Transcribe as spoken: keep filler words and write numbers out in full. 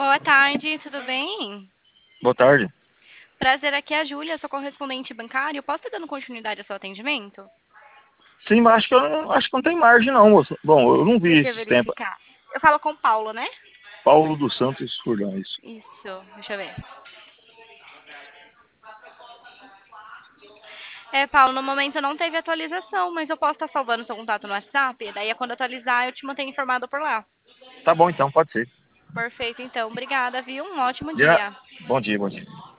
Boa tarde, tudo bem? Boa tarde. Prazer, aqui é a Júlia, sou correspondente bancário. Posso estar dando continuidade ao seu atendimento? Sim, mas acho que eu não, acho que não tem margem não, moço. Bom, eu não vi Deixa eu esses tempos. verificar. Eu falo com o Paulo, né? Paulo dos Santos Furlan, isso. Isso, deixa eu ver. É, Paulo, no momento não teve atualização, mas eu posso estar salvando seu contato no WhatsApp, daí quando atualizar eu te mantenho informado por lá. Tá bom então, pode ser. Perfeito, então. Obrigada, viu? Um ótimo De na- dia. Bom dia, bom dia.